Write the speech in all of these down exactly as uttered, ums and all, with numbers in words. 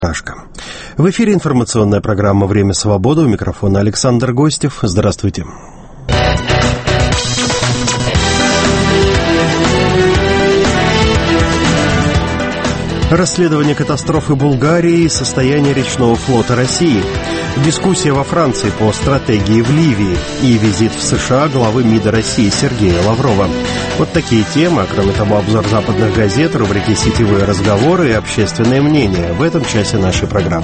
В эфире информационная программа «Время свободы». У микрофона Александр Гостев. Здравствуйте. Расследование катастрофы Булгарии и состояние речного флота России. Дискуссия во Франции по стратегии в Ливии и визит в США главы МИДа России Сергея Лаврова. Вот такие темы, а кроме того обзор западных газет, рубрики «Сетевые разговоры» и «Общественное мнение» в этом часе нашей программы.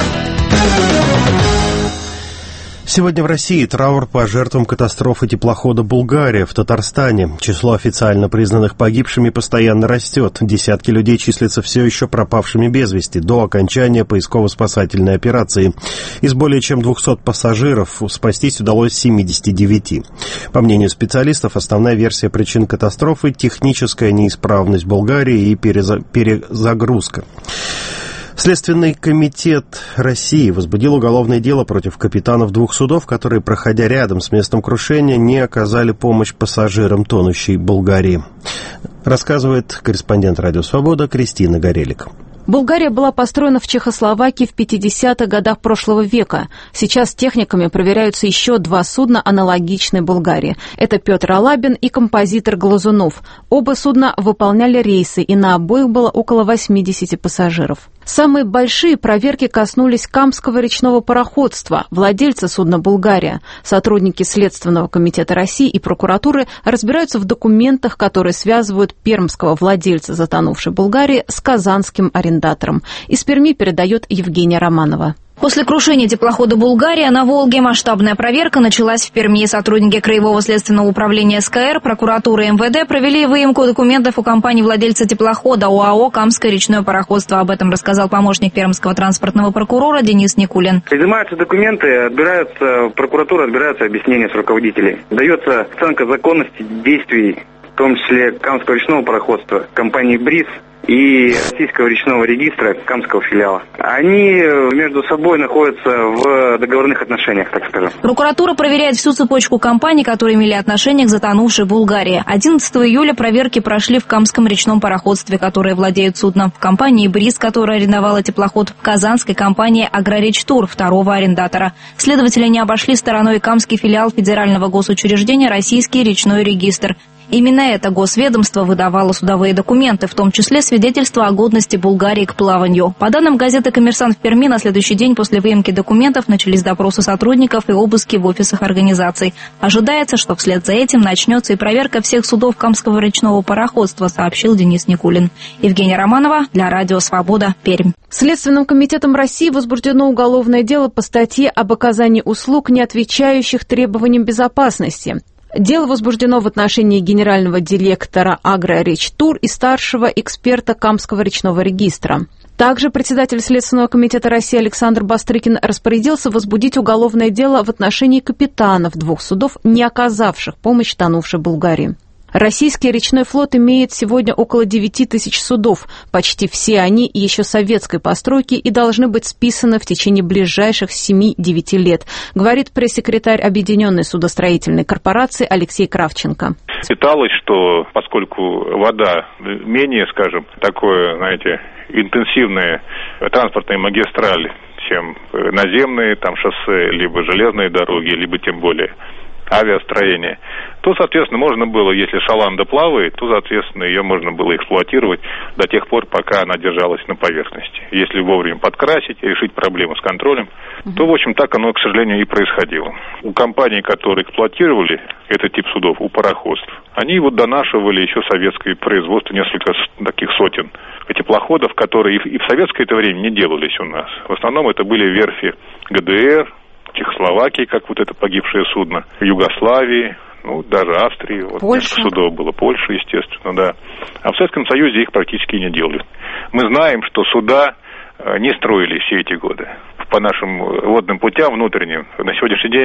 Сегодня в России траур по жертвам катастрофы теплохода «Булгария» в Татарстане. Число официально признанных погибшими постоянно растет. Десятки людей числятся все еще пропавшими без вести до окончания поисково-спасательной операции. Из более чем двухсот пассажиров спастись удалось семидесяти девяти. По мнению специалистов, основная версия причин катастрофы – техническая неисправность «Булгарии» и переза- перезагрузка. Следственный комитет России возбудил уголовное дело против капитанов двух судов, которые, проходя рядом с местом крушения, не оказали помощь пассажирам тонущей «Булгарии». Рассказывает корреспондент «Радио Свобода» Кристина Горелик. Булгария была построена в Чехословакии в пятидесятых годах прошлого века. Сейчас техниками проверяются еще два судна аналогичной Булгарии. Это Петр Алабин и композитор Глазунов. Оба судна выполняли рейсы, и на обоих было около восьмидесяти пассажиров. Самые большие проверки коснулись Камского речного пароходства, владельца судна «Булгария». Сотрудники Следственного комитета России и прокуратуры разбираются в документах, которые связывают пермского владельца затонувшей «Булгарии» с казанским арендатором. Из Перми передает Евгения Романова. После крушения теплохода «Булгария» на Волге масштабная проверка началась в Перми. Сотрудники Краевого следственного управления СКР, прокуратуры и МВД провели выемку документов у компании-владельца теплохода ОАО «Камское речное пароходство». Об этом рассказал помощник пермского транспортного прокурора Денис Никулин. Изымаются документы, отбираются, прокуратура отбираются объяснения с руководителей. Дается оценка законности действий, в том числе Камского речного пароходства, компании «Бриз» и Российского речного регистра Камского филиала. Они между собой находятся в договорных отношениях, так скажем. Прокуратура проверяет всю цепочку компаний, которые имели отношение к затонувшей «Булгарии». одиннадцатого июля проверки прошли в Камском речном пароходстве, которое владеет судном, в компании «Бриз», которая арендовала теплоход, в казанской компании «Агроречтур», второго арендатора. Следователи не обошли стороной Камский филиал федерального госучреждения «Российский речной регистр». Именно это госведомство выдавало судовые документы, в том числе свидетельство о годности Булгарии к плаванию. По данным газеты «Коммерсант» в Перми, на следующий день после выемки документов начались допросы сотрудников и обыски в офисах организаций. Ожидается, что вслед за этим начнется и проверка всех судов Камского речного пароходства, сообщил Денис Никулин. Евгения Романова для Радио Свобода, Пермь. Следственным комитетом России возбуждено уголовное дело по статье об оказании услуг, не отвечающих требованиям безопасности. Дело возбуждено в отношении генерального директора «Агроречтур» и старшего эксперта Камского речного регистра. Также председатель Следственного комитета России Александр Бастрыкин распорядился возбудить уголовное дело в отношении капитанов двух судов, не оказавших помощь тонувшей «Булгарии». Российский речной флот имеет сегодня около девяти тысяч судов. Почти все они еще советской постройки и должны быть списаны в течение ближайших семи-девяти лет, говорит пресс-секретарь Объединенной судостроительной корпорации Алексей Кравченко. Считалось, что поскольку вода менее, скажем, такое, знаете, интенсивная транспортная магистраль, чем наземные там шоссе, либо железные дороги, либо тем более авиастроение, то, соответственно, можно было, если шаланда плавает, то, соответственно, ее можно было эксплуатировать до тех пор, пока она держалась на поверхности. Если вовремя подкрасить, решить проблему с контролем, uh-huh. то, в общем, так оно, к сожалению, и происходило. У компаний, которые эксплуатировали этот тип судов, у пароходств, они вот донашивали еще советское производство, несколько таких сотен теплоходов, которые и в советское это время не делались у нас. В основном это были верфи ГДР, Чехословакии, как вот это погибшее судно, Югославии, ну, даже Австрии, вот несколько судов было, Польша, естественно, да. А в Советском Союзе их практически не делали. Мы знаем, что суда не строили все эти годы. По нашим водным путям внутренним на сегодняшний день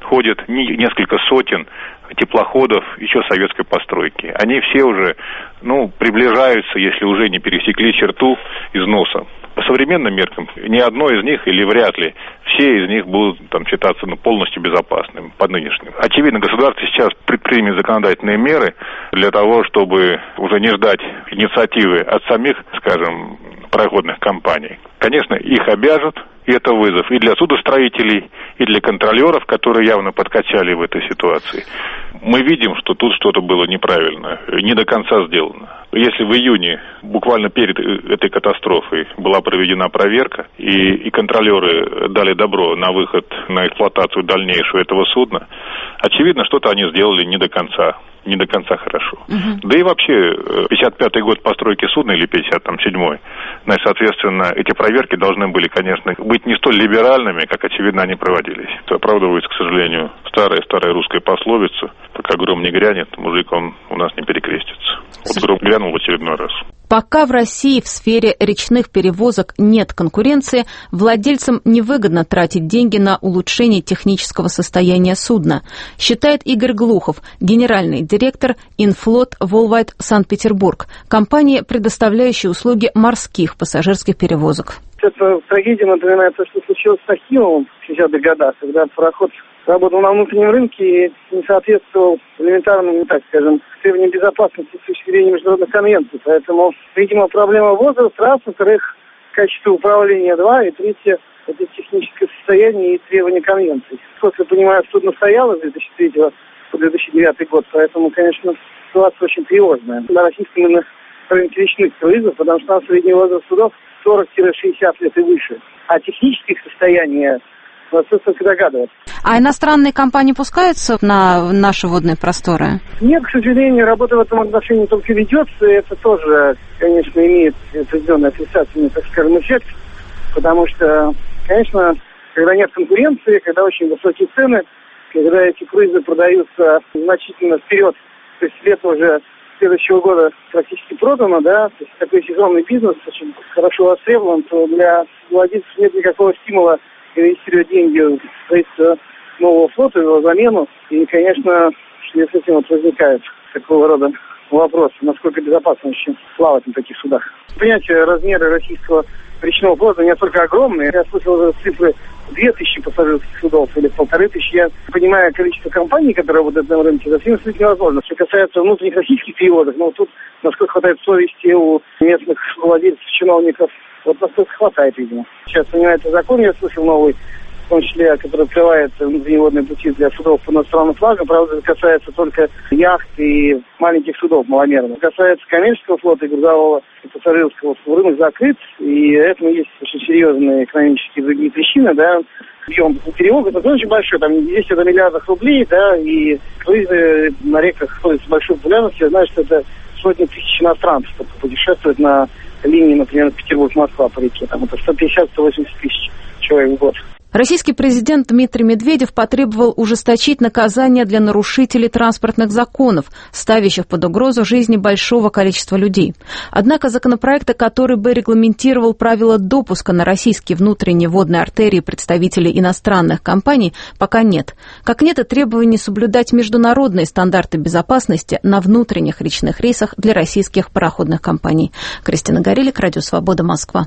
ходят несколько сотен теплоходов еще советской постройки. Они все уже, ну, приближаются, если уже не пересекли черту износа. По современным меркам ни одно из них, или вряд ли, все из них будут там считаться ну, полностью безопасными по нынешним. Очевидно, государство сейчас предпримет законодательные меры для того, чтобы уже не ждать инициативы от самих, скажем, пароходных компаний. Конечно, их обяжут, и это вызов и для судостроителей, и для контролеров, которые явно подкачали в этой ситуации. Мы видим, что тут что-то было неправильно, не до конца сделано. Если в июне, буквально перед этой катастрофой, была проведена проверка, и, и контролеры дали добро на выход, на эксплуатацию дальнейшую этого судна, очевидно, что-то они сделали не до конца. не до конца хорошо. Uh-huh. Да и вообще, пятьдесят пятый год постройки судна или пятьдесят седьмой, ну и, соответственно, эти проверки должны были, конечно, быть не столь либеральными, как, очевидно, они проводились. Это оправдывается, к сожалению, старая-старая русская пословица: пока гром не грянет, мужик, он у нас не перекрестится. Вот гром грянул в очередной раз. Пока в России в сфере речных перевозок нет конкуренции, владельцам невыгодно тратить деньги на улучшение технического состояния судна, считает Игорь Глухов, генеральный директор Инфлот Волвайт Санкт-Петербург, компании, предоставляющей услуги морских пассажирских перевозок. Эта трагедия напоминает то, что случилось с Ахимовым в шестидесятых годах, когда пароход работал на внутреннем рынке и не соответствовал элементарным, так скажем, требованиям безопасности с точки зрения международных конвенций. Поэтому, видимо, проблема возраста, раз, во-вторых, качество управления, два, и третье, это техническое состояние и требования конвенций. Сколько я понимаю, судно стояло с две тысячи третьего по две тысячи девятый год, поэтому, конечно, ситуация очень тревожная. На российском именно рынке речных круизов, потому что там средний возраст судов сорок-шестьдесят лет и выше. А технических состояний только догадываться. А иностранные компании пускаются на наши водные просторы? Нет, к сожалению, работа в этом отношении только ведется, и это тоже, конечно, имеет определенный отрицательный, так скажем, эффект, потому что, конечно, когда нет конкуренции, когда очень высокие цены, когда эти круизы продаются значительно вперед, то есть лето уже следующего года практически продано, да, то есть такой сезонный бизнес очень хорошо востребован, то для владельцев нет никакого стимула инвестировать деньги в строительство нового флота, его замену. И, конечно, с этим вот возникает такого рода вопрос, насколько безопасно еще плавать на таких судах. Понятие размера российского речного флота не настолько огромные. Я слышал уже цифры две тысячи пассажирских судов или полторы тысячи. Я понимаю количество компаний, которые работают на рынке, совсем действительно невозможно. Что касается внутренних российских перевозок, ну тут, насколько хватает совести у местных владельцев, чиновников, вот насколько хватает, видимо. Сейчас принимается закон, я слышал новый, в том числе, который открывает внутренние водные пути для судов под иностранным флагом. Правда, это касается только яхт и маленьких судов маломерных. Касается коммерческого флота и грузового, и пассажирского, рынок закрыт, и этому есть очень серьезные экономические другие причины, да. Объем перевозок это очень большой, там двести миллиардов рублей, да, и круизы на реках ходят с большой популярностью. Я знаю, что это сотни тысяч иностранцев только путешествуют на линии, например, Петербург-Москва по реке. Там это сто пятьдесят - сто восемьдесят тысяч человек в год. Российский президент Дмитрий Медведев потребовал ужесточить наказания для нарушителей транспортных законов, ставящих под угрозу жизни большого количества людей. Однако законопроекта, который бы регламентировал правила допуска на российские внутренние водные артерии представителей иностранных компаний, пока нет. Как нет и требований соблюдать международные стандарты безопасности на внутренних речных рейсах для российских пароходных компаний. Кристина Горелик, Радио Свобода, Москва.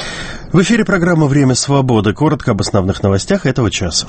В эфире программа «Время свободы». Коротко об основных новостях этого часа.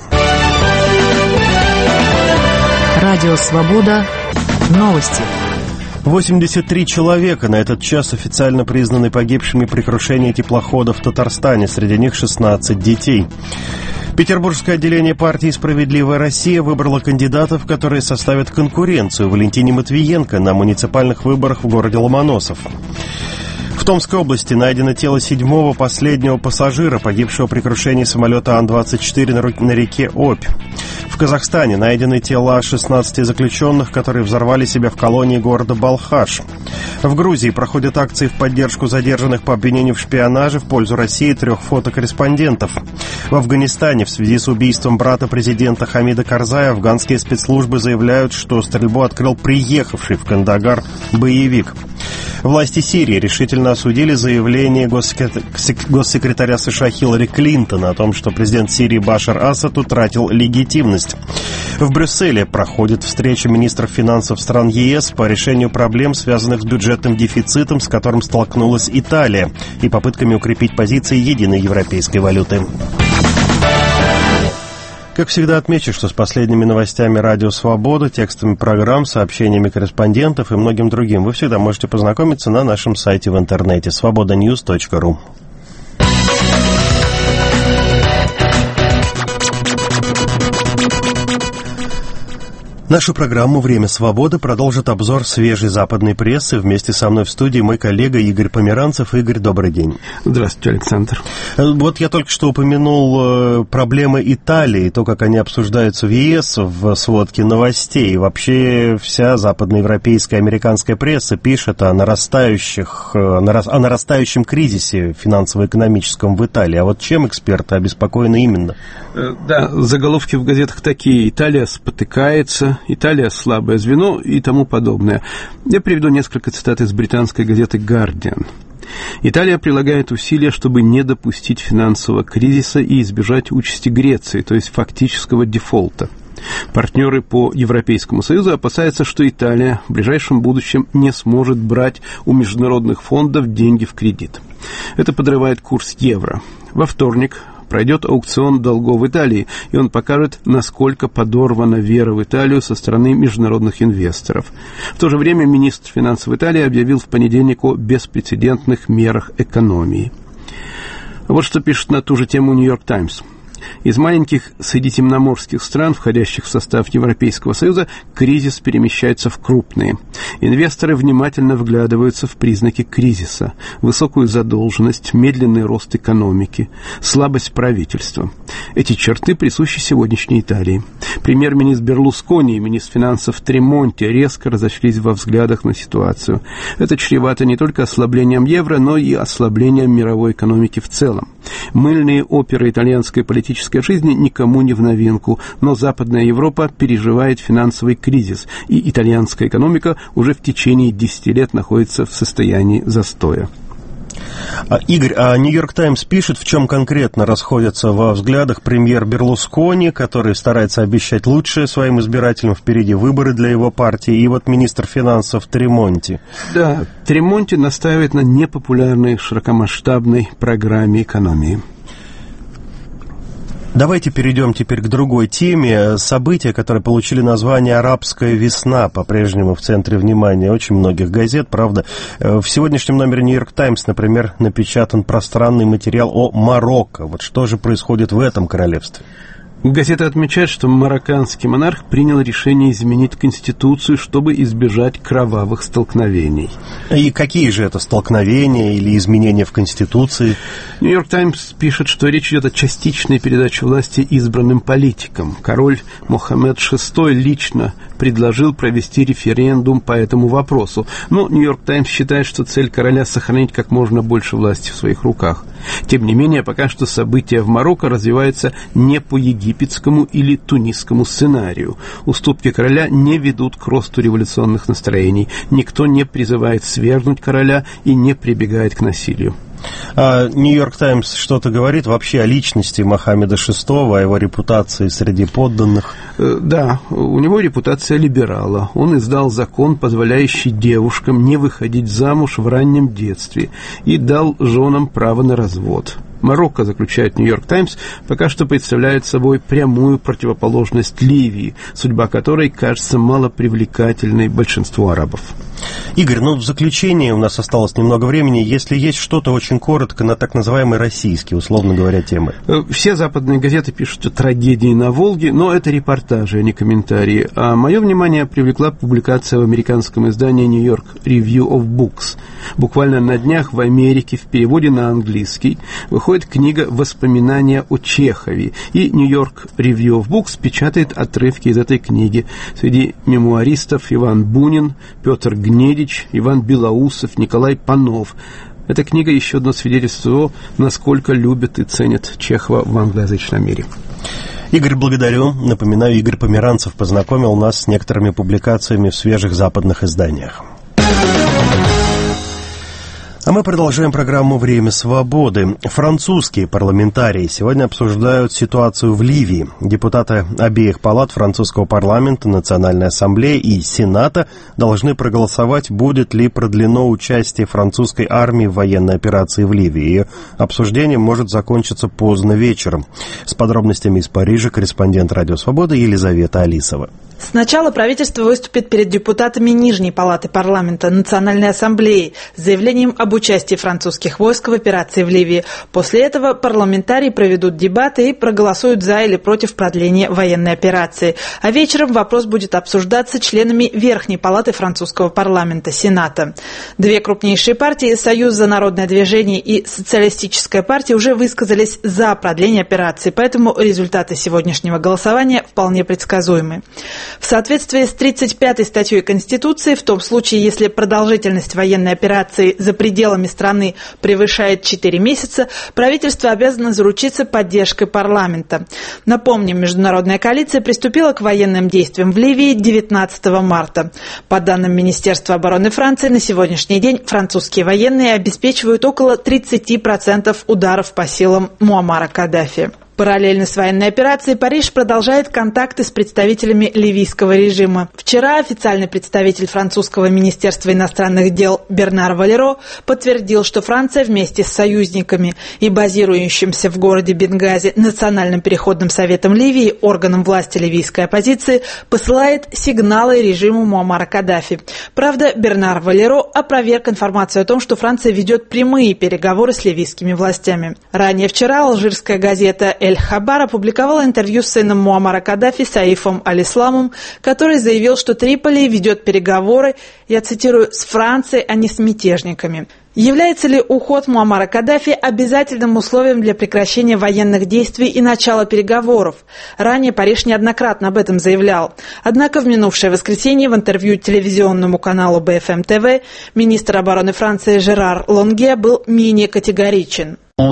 Радио Свобода. Новости. восемьдесят три человека на этот час официально признаны погибшими при крушении теплохода в Татарстане. Среди них шестнадцать детей. Петербургское отделение партии «Справедливая Россия» выбрало кандидатов, которые составят конкуренцию Валентине Матвиенко на муниципальных выборах в городе Ломоносов. В Томской области найдено тело седьмого последнего пассажира, погибшего при крушении самолета Ан двадцать четыре на реке Обь. В Казахстане найдены тела шестнадцати заключенных, которые взорвали себя в колонии города Балхаш. В Грузии проходят акции в поддержку задержанных по обвинению в шпионаже в пользу России трех фотокорреспондентов. В Афганистане в связи с убийством брата президента Хамида Карзая афганские спецслужбы заявляют, что стрельбу открыл приехавший в Кандагар боевик. Власти Сирии решительно осудили заявление госсекретаря США Хиллари Клинтон о том, что президент Сирии Башар Асад утратил легитимность. В Брюсселе проходит встреча министров финансов стран ЕС по решению проблем, связанных с бюджетным дефицитом, с которым столкнулась Италия, и попытками укрепить позиции единой европейской валюты. Как всегда, отмечу, что с последними новостями «Радио Свобода», текстами программ, сообщениями корреспондентов и многим другим вы всегда можете познакомиться на нашем сайте в интернете свобода ньюс точка ру. Нашу программу «Время свободы» продолжит обзор свежей западной прессы. Вместе со мной в студии мой коллега Игорь Померанцев. Игорь, добрый день. Здравствуйте, Александр. Вот я только что упомянул проблемы Италии, то, как они обсуждаются в ЕС в сводке новостей. И вообще вся западноевропейская, американская пресса пишет о нарастающих, о нарастающем кризисе финансово-экономическом в Италии. А вот чем эксперты обеспокоены именно? Да, заголовки в газетах такие: «Италия спотыкается», «Италия слабое звено» и тому подобное. Я приведу несколько цитат из британской газеты «Гардиан». Италия прилагает усилия, чтобы не допустить финансового кризиса и избежать участи Греции, то есть фактического дефолта. Партнеры по Европейскому Союзу опасаются, что Италия в ближайшем будущем не сможет брать у международных фондов деньги в кредит. Это подрывает курс евро. Во вторник пройдет аукцион долгов Италии, и он покажет, насколько подорвана вера в Италию со стороны международных инвесторов. В то же время министр финансов Италии объявил в понедельник о беспрецедентных мерах экономии. Вот что пишет на ту же тему «Нью-Йорк Таймс». Из маленьких средиземноморских стран, входящих в состав Европейского Союза, кризис перемещается в крупные. Инвесторы внимательно вглядываются в признаки кризиса: высокую задолженность, медленный рост экономики, слабость правительства. Эти черты присущи сегодняшней Италии. Премьер-министр Берлускони и министр финансов Тремонти резко разошлись во взглядах на ситуацию. Это чревато не только ослаблением евро, но и ослаблением мировой экономики в целом. Мыльные оперы итальянской политической жизни никому не в новинку, но Западная Европа переживает финансовый кризис, и итальянская экономика уже в течение десяти лет находится в состоянии застоя. Игорь, а «Нью-Йорк Таймс» пишет, в чем конкретно расходятся во взглядах премьер Берлускони, который старается обещать лучшее своим избирателям, впереди выборы для его партии, и вот министр финансов Тремонти. Да, Тремонти настаивает на непопулярной широкомасштабной программе экономии. Давайте перейдем теперь к другой теме. События, которые получили название «Арабская весна», по-прежнему в центре внимания очень многих газет. Правда, в сегодняшнем номере «Нью-Йорк Таймс», например, напечатан пространный материал о Марокко. Вот что же происходит в этом королевстве? Газета отмечает, что марокканский монарх принял решение изменить Конституцию, чтобы избежать кровавых столкновений. И какие же это столкновения или изменения в Конституции? «Нью-Йорк Таймс» пишет, что речь идет о частичной передаче власти избранным политикам. Король Мохаммед шестой лично предложил провести референдум по этому вопросу. Но «Нью-Йорк Таймс» считает, что цель короля – сохранить как можно больше власти в своих руках. Тем не менее, пока что события в Марокко развиваются не по египетскому или тунисскому сценарию. Уступки короля не ведут к росту революционных настроений. Никто не призывает свергнуть короля и не прибегает к насилию. А «Нью-Йорк Таймс» что-то говорит вообще о личности Мохаммеда шестого, о его репутации среди подданных? Да, у него репутация либерала. Он издал закон, позволяющий девушкам не выходить замуж в раннем детстве, и дал женам право на развод. Марокко, заключает «Нью-Йорк Таймс», пока что представляет собой прямую противоположность Ливии, судьба которой кажется малопривлекательной большинству арабов. Игорь, ну в заключение, у нас осталось немного времени, если есть что-то очень коротко на так называемые российские, условно говоря, темы. Все западные газеты пишут о трагедии на Волге, но это репортажи, а не комментарии. А мое внимание привлекла публикация в американском издании New York Review of Books. Буквально на днях в Америке в переводе на английский выходит книга «Воспоминания о Чехове», и New York Review of Books печатает отрывки из этой книги. Среди мемуаристов Иван Бунин, Петр Гнедич, Иван Белоусов, Николай Панов. Эта книга еще одно свидетельство того, насколько любят и ценят Чехова в англоязычном мире. Игорь, благодарю. Напоминаю, Игорь Померанцев познакомил нас с некоторыми публикациями в свежих западных изданиях. А мы продолжаем программу «Время свободы». Французские парламентарии сегодня обсуждают ситуацию в Ливии. Депутаты обеих палат французского парламента, Национальной ассамблеи и Сената должны проголосовать, будет ли продлено участие французской армии в военной операции в Ливии. Ее обсуждение может закончиться поздно вечером. С подробностями из Парижа корреспондент «Радио Свобода» Елизавета Алисова. Сначала правительство выступит перед депутатами Нижней палаты парламента Национальной ассамблеи с заявлением об участии французских войск в операции в Ливии. После этого парламентарии проведут дебаты и проголосуют за или против продления военной операции. А вечером вопрос будет обсуждаться членами Верхней палаты французского парламента Сената. Две крупнейшие партии, Союз за народное движение и Социалистическая партия, уже высказались за продление операции, поэтому результаты сегодняшнего голосования вполне предсказуемы. В соответствии с тридцать пятой статьей Конституции, в том случае, если продолжительность военной операции за пределами страны превышает четыре месяца, правительство обязано заручиться поддержкой парламента. Напомним, международная коалиция приступила к военным действиям в Ливии девятнадцатого марта. По данным Министерства обороны Франции, на сегодняшний день французские военные обеспечивают около тридцати процентов ударов по силам Муаммара Каддафи. Параллельно с военной операцией Париж продолжает контакты с представителями ливийского режима. Вчера официальный представитель французского министерства иностранных дел Бернар Валеро подтвердил, что Франция вместе с союзниками и базирующимся в городе Бенгази Национальным переходным советом Ливии, органом власти ливийской оппозиции, посылает сигналы режиму Муаммара Каддафи. Правда, Бернар Валеро опроверг информацию о том, что Франция ведет прямые переговоры с ливийскими властями. Ранее вчера алжирская газета Эль-Хабар опубликовал интервью с сыном Муаммара Каддафи Саифом Аль-Исламом, который заявил, что Триполи ведет переговоры, я цитирую, «с Францией, а не с мятежниками». Является ли уход Муаммара Каддафи обязательным условием для прекращения военных действий и начала переговоров? Ранее Париж неоднократно об этом заявлял. Однако в минувшее воскресенье в интервью телевизионному каналу Бэ Эф Эм Тэ Вэ министр обороны Франции Жерар Лонге был менее категоричен. Мы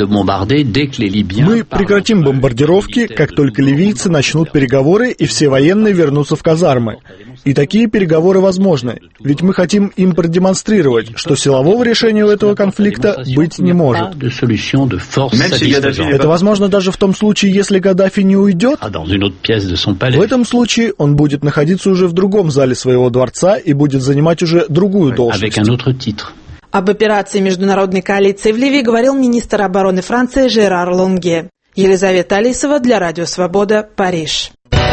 прекратим бомбардировки, как только ливийцы начнут переговоры и все военные вернутся в казармы. И такие переговоры возможны, ведь мы хотим им продемонстрировать, что силового решения у этого конфликта быть не может. Это возможно даже в том случае, если Каддафи не уйдет. В этом случае он будет находиться уже в другом зале своего дворца и будет занимать уже другую должность. Об операции международной коалиции в Ливии говорил министр обороны Франции Жерар Лонге. Елизавета Алисова для Радио Свобода, Париж.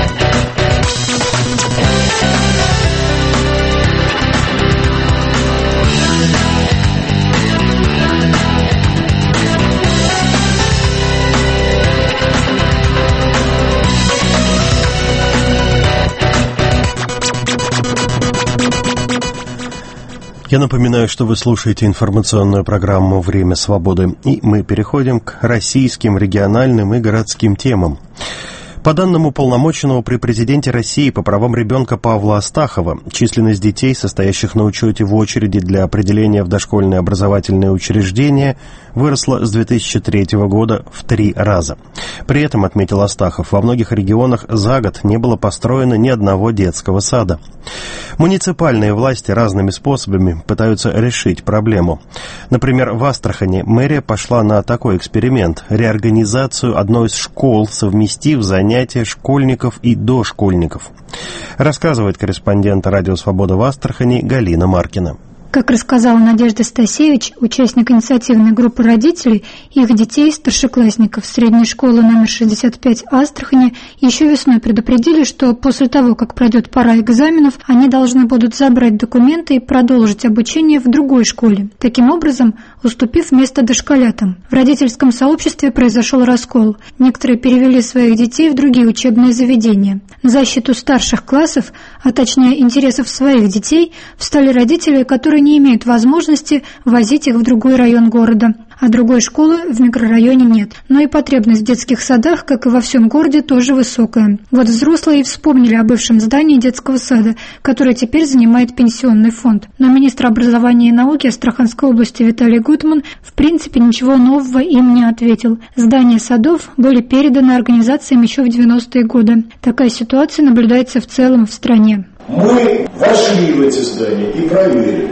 Я напоминаю, что вы слушаете информационную программу «Время свободы», и мы переходим к российским, региональным и городским темам. По данным уполномоченного при президенте России по правам ребенка Павла Астахова, численность детей, состоящих на учете в очереди для определения в дошкольные образовательные учреждения, выросла с две тысячи третьего года в три раза. При этом, отметил Астахов, во многих регионах за год не было построено ни одного детского сада. Муниципальные власти разными способами пытаются решить проблему. Например, в Астрахани мэрия пошла на такой эксперимент – реорганизацию одной из школ, совместив занятия школьников и дошкольников. Рассказывает корреспондент «Радио Свобода» в Астрахани Галина Маркина. Как рассказала Надежда Стасевич, участник инициативной группы родителей, их детей, старшеклассников средней школы номер шестьдесят пять Астрахани, еще весной предупредили, что после того, как пройдет пора экзаменов, они должны будут забрать документы и продолжить обучение в другой школе, таким образом уступив место дошколятам. В родительском сообществе произошел раскол. Некоторые перевели своих детей в другие учебные заведения. На защиту старших классов, а точнее интересов своих детей, встали родители, которые не имеют возможности возить их в другой район города, а другой школы в микрорайоне нет. Но и потребность в детских садах, как и во всем городе, тоже высокая. Вот взрослые и вспомнили о бывшем здании детского сада, которое теперь занимает пенсионный фонд. Но министр образования и науки Астраханской области Виталий Гутман в принципе ничего нового им не ответил. Здания садов были переданы организациям еще в девяностые годы. Такая ситуация наблюдается в целом в стране. Мы вошли в эти здания и проверили.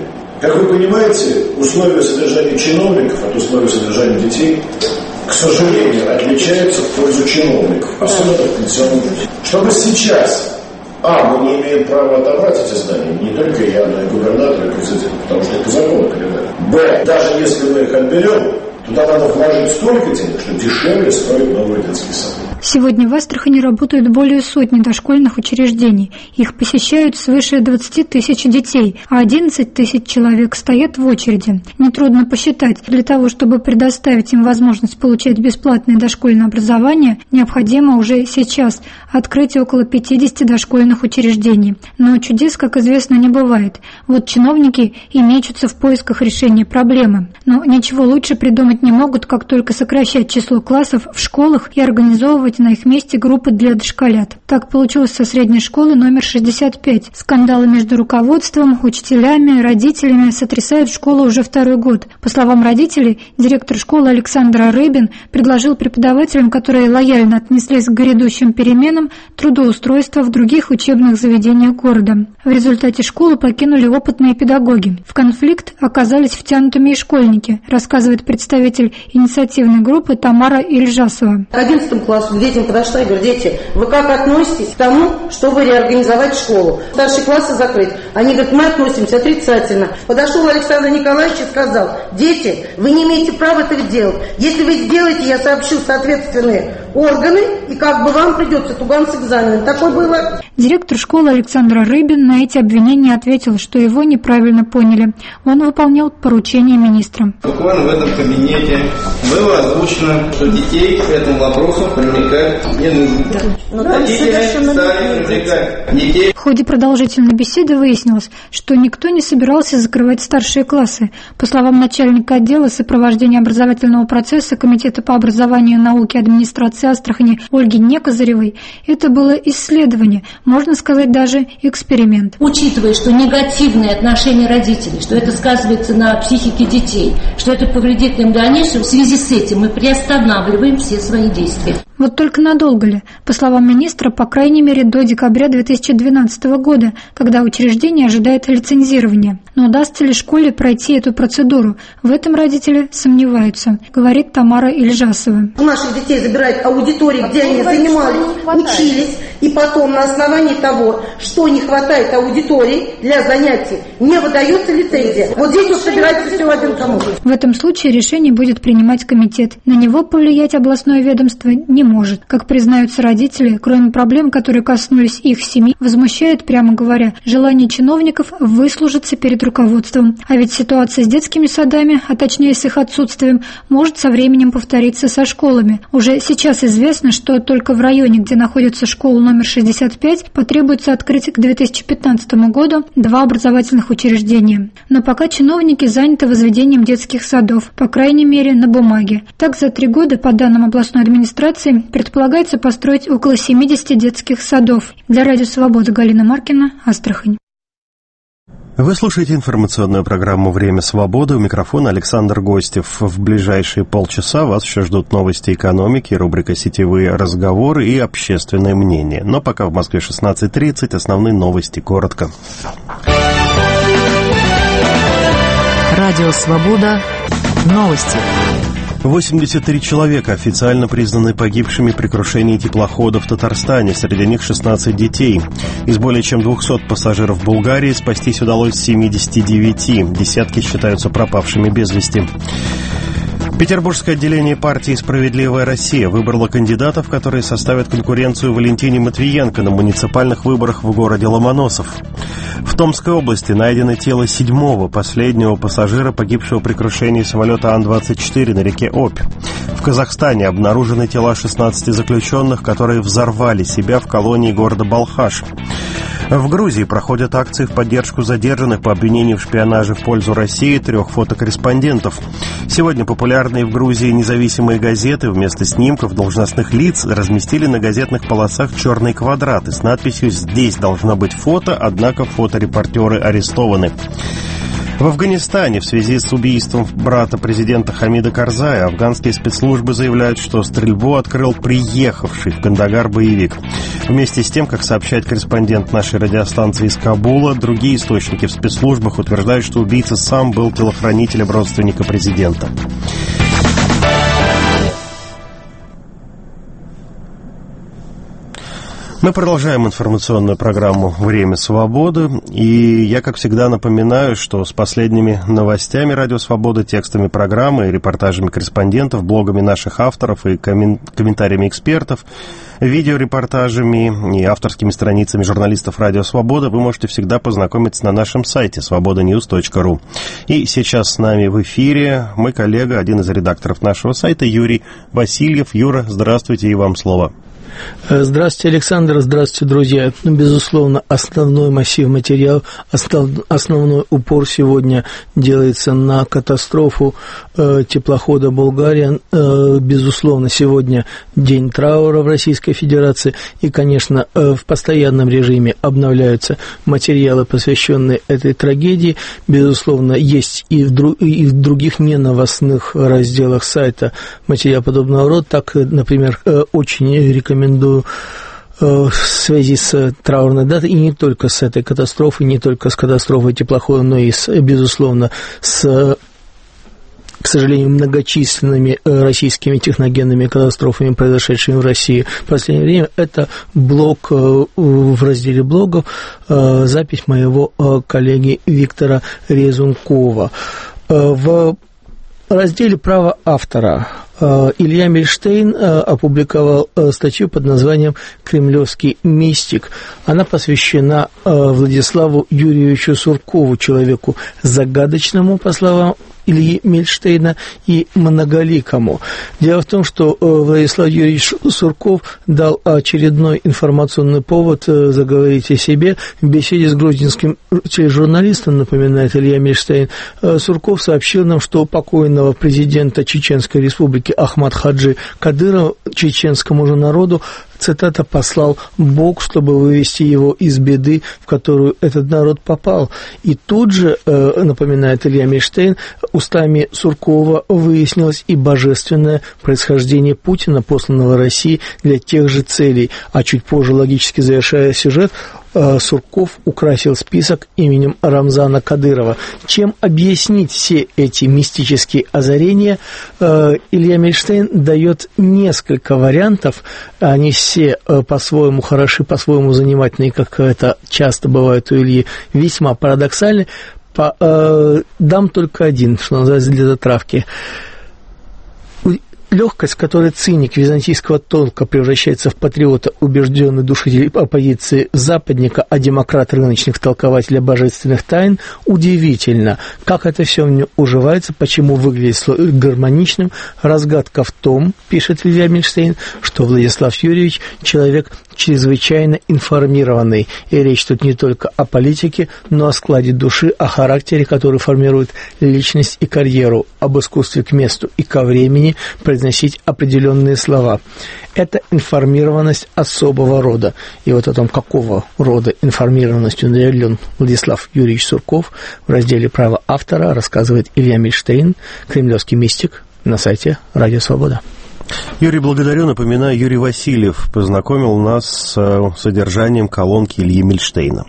Как вы понимаете, условия содержания чиновников от условий содержания детей, к сожалению, отличаются в пользу чиновников, особенно в пенсионном пути. Чтобы сейчас, а, мы не имеем права отобрать эти здания, не только я, но и губернатор, и президент, потому что это по закону передали. Б, даже если мы их отберем, туда надо вложить столько денег, что дешевле строить новые детские сады. Сегодня в Астрахани работают более сотни дошкольных учреждений. Их посещают свыше двадцати тысяч детей, а одиннадцать тысяч человек стоят в очереди. Нетрудно посчитать, для того, чтобы предоставить им возможность получать бесплатное дошкольное образование, необходимо уже сейчас открыть около пятидесяти дошкольных учреждений. Но чудес, как известно, не бывает. Вот чиновники и мечутся в поисках решения проблемы. Но ничего лучше придумать не могут, как только сокращать число классов в школах и организовывать на их месте группы для дошколят. Так получилось со средней школы номер шестьдесят пять. Скандалы между руководством, учителями, родителями сотрясают школу уже второй год. По словам родителей, директор школы Александр Рыбин предложил преподавателям, которые лояльно отнеслись к грядущим переменам, трудоустройство в других учебных заведениях города. В результате школу покинули опытные педагоги. В конфликт оказались втянутыми и школьники, рассказывает представитель инициативной группы Тамара Ильжасова. К одиннадцатому классу к детям подошла и говорит: дети, вы как относитесь к тому, чтобы реорганизовать школу? Старшие классы закрыть. Они говорят: мы относимся отрицательно. Подошел Александр Николаевич и сказал: дети, вы не имеете права этого делать. Если вы сделаете, я сообщу соответственные органы, и как бы вам придется туган с экзаменом. Такое было. Директор школы Александр Рыбин на эти обвинения ответил, что его неправильно поняли. Он выполнял поручение министра. Буквально в этом кабинете было озвучено, что детей к этому вопросу привлекать не нужно. Да. Родители стали привлекать детей. В ходе продолжительной беседы выяснилось, что никто не собирался закрывать старшие классы. По словам начальника отдела сопровождения образовательного процесса Комитета по образованию, науке и администрации Астрахани Ольги Некозыревой, это было исследование, можно сказать, даже эксперимент. Учитывая, что негативное отношение родителей, что это сказывается на психике детей, что это повредит им в дальнейшем, в связи с этим мы приостанавливаем все свои действия. Вот только надолго ли? По словам министра, по крайней мере до декабря две тысячи двенадцатого года, когда учреждение ожидает лицензирования. Но удастся ли школе пройти эту процедуру? В этом родители сомневаются, говорит Тамара Ильжасова. У наших детей забирают аудитории, где они занимались, учились, и потом на основании того, что не хватает аудитории для занятий, не выдается лицензия. Вот здесь вот собирается все в один комок. В этом случае решение будет принимать комитет. На него повлиять областное ведомство не может. Как признаются родители, кроме проблем, которые коснулись их семьи, возмущает, прямо говоря, желание чиновников выслужиться перед руководством. А ведь ситуация с детскими садами, а точнее с их отсутствием, может со временем повториться со школами. Уже сейчас известно, что только в районе, где находится школа номер шестьдесят пять, потребуется открыть к две тысячи пятнадцатому году два образовательных учреждения. Но пока чиновники заняты возведением детских садов, по крайней мере на бумаге. Так, за три года, по данным областной администрации, предполагается построить около семидесяти детских садов. Для Радио Свобода Галина Маркина, Астрахань. Вы слушаете информационную программу «Время свободы». У микрофона Александр Гостев. В ближайшие полчаса вас еще ждут новости экономики, рубрика «Сетевые разговоры» и общественное мнение. Но пока в Москве шестнадцать тридцать, основные новости коротко. Радио «Свобода». Новости. восемьдесят три человека официально признаны погибшими при крушении теплохода в Татарстане. Среди них шестнадцать детей. Из более чем двухсот пассажиров Булгарии спастись удалось семидесяти девяти. Десятки считаются пропавшими без вести. Петербургское отделение партии «Справедливая Россия» выбрало кандидатов, которые составят конкуренцию Валентине Матвиенко на муниципальных выборах в городе Ломоносов. В Томской области найдено тело седьмого, последнего пассажира, погибшего при крушении самолета Ан двадцать четыре на реке Обь. В Казахстане обнаружены тела шестнадцати заключенных, которые взорвали себя в колонии города Балхаш. В Грузии проходят акции в поддержку задержанных по обвинению в шпионаже в пользу России трех фотокорреспондентов. Сегодня популярные в Грузии независимые газеты вместо снимков должностных лиц разместили на газетных полосах черные квадраты с надписью «Здесь должно быть фото, однако фоторепортеры арестованы». В Афганистане в связи с убийством брата президента Хамида Карзая афганские спецслужбы заявляют, что стрельбу открыл приехавший в Кандагар боевик. Вместе с тем, как сообщает корреспондент нашей радиостанции из Кабула, другие источники в спецслужбах утверждают, что убийца сам был телохранителем родственника президента. Мы продолжаем информационную программу «Время свободы», и я, как всегда, напоминаю, что с последними новостями «Радио Свобода», текстами программы, репортажами корреспондентов, блогами наших авторов и коммен... комментариями экспертов, видеорепортажами и авторскими страницами журналистов «Радио Свобода» вы можете всегда познакомиться на нашем сайте свобода ньюс точка ру. И сейчас с нами в эфире мой коллега, один из редакторов нашего сайта, Юрий Васильев. Юра, здравствуйте, и вам слово. Здравствуйте, Александр, здравствуйте, друзья. Ну, безусловно, основной массив материала, основ, основной упор сегодня делается на катастрофу э, теплохода «Булгария». Э, безусловно, сегодня день траура в Российской Федерации, и, конечно, э, в постоянном режиме обновляются материалы, посвященные этой трагедии. Безусловно, есть и в, дру, и в других неновостных разделах сайта материал подобного рода. Так, например, э, очень рекомендую Рекомендую э, в связи с траурной датой, и не только с этой катастрофой, не только с катастрофой теплохода, но и, с, безусловно, с, к сожалению, многочисленными э, российскими техногенными катастрофами, произошедшими в России в последнее время. Это блог э, в разделе блогов, э, запись моего э, коллеги Виктора Резункова. Э, в разделе «Право автора» Илья Мильштейн опубликовал статью под названием «Кремлевский мистик». Она посвящена Владиславу Юрьевичу Суркову, человеку загадочному, по словам Ильи Мильштейна, и многоликому. Дело в том, что Владислав Юрьевич Сурков дал очередной информационный повод заговорить о себе. В беседе с грузинским тележурналистом, напоминает Илья Мильштейн, Сурков сообщил нам, что покойного президента Чеченской Республики Ахмад Хаджи Кадырова чеченскому же народу, цитата, послал Бог, чтобы вывести его из беды, в которую этот народ попал. И тут же, напоминает Илья Мильштейн, устами Суркова выяснилось и божественное происхождение Путина, посланного России для тех же целей. А чуть позже, логически завершая сюжет, Сурков украсил список именем Рамзана Кадырова. Чем объяснить все эти мистические озарения, Илья Мильштейн дает несколько вариантов. Они все по-своему хороши, по-своему занимательные, как это часто бывает у Ильи, весьма парадоксальны. По, э, дам только один, что называется, для затравки. Легкость, с которой циник византийского толка превращается в патриота, убежденный душитель оппозиции западника, а демократ рыночных толкователя божественных тайн, удивительно. Как это все в нем уживается, почему выглядит гармоничным. Разгадка в том, пишет Илья Мильштейн, что Владислав Юрьевич человек чрезвычайно информированный. И речь тут не только о политике, но о складе души, о характере, который формирует личность и карьеру, об искусстве к месту и ко времени произносить определенные слова. Это информированность особого рода. И вот о том, какого рода информированностью наделен Владислав Юрьевич Сурков, в разделе «Право автора» рассказывает Илья Мильштейн, кремлевский мистик, на сайте «Радио Свобода». Юрий, благодарю. Напоминаю, Юрий Васильев познакомил нас с содержанием колонки Ильи Мильштейна.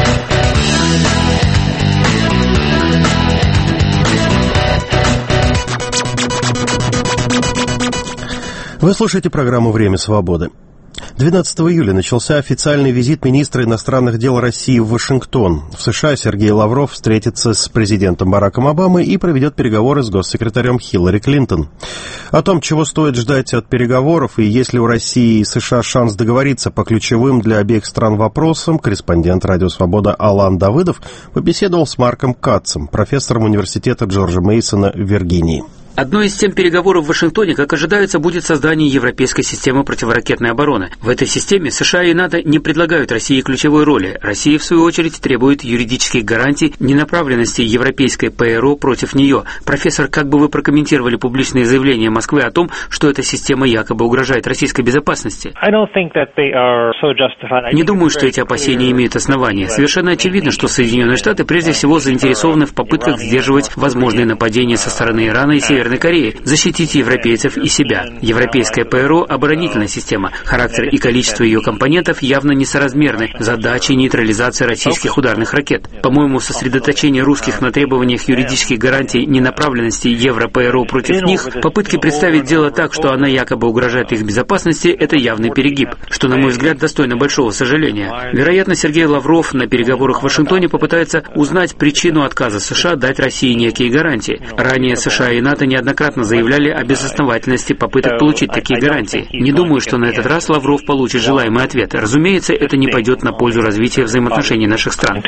Вы слушаете программу «Время свободы». двенадцатого июля начался официальный визит министра иностранных дел России в Вашингтон. В США Сергей Лавров встретится с президентом Бараком Обамой и проведет переговоры с госсекретарем Хиллари Клинтон. О том, чего стоит ждать от переговоров и есть ли у России и США шанс договориться по ключевым для обеих стран вопросам, корреспондент «Радио Свобода» Алан Давыдов побеседовал с Марком Катцем, профессором университета Джорджа Мейсона в Виргинии. Одной из тем переговоров в Вашингтоне, как ожидается, будет создание европейской системы противоракетной обороны. В этой системе США и НАТО не предлагают России ключевой роли. Россия, в свою очередь, требует юридических гарантий ненаправленности европейской ПРО против нее. Профессор, как бы вы прокомментировали публичные заявления Москвы о том, что эта система якобы угрожает российской безопасности? Не думаю, что эти опасения имеют основания. Совершенно очевидно, что Соединенные Штаты прежде всего заинтересованы в попытках сдерживать возможные нападения со стороны Ирана и Северной Кореи, защитить европейцев и себя. Европейская ПРО – оборонительная система. Характер и количество ее компонентов явно несоразмерны задаче нейтрализации российских ударных ракет. По-моему, сосредоточение русских на требованиях юридических гарантий ненаправленности Евро-ПРО против них, попытки представить дело так, что она якобы угрожает их безопасности – это явный перегиб, что, на мой взгляд, достойно большого сожаления. Вероятно, Сергей Лавров на переговорах в Вашингтоне попытается узнать причину отказа США дать России некие гарантии. Ранее США и НАТО неоднократно заявляли о безосновательности попыток получить такие гарантии. Не думаю, что на этот раз Лавров получит желаемый ответ. Разумеется, это не пойдет на пользу развития взаимоотношений наших стран.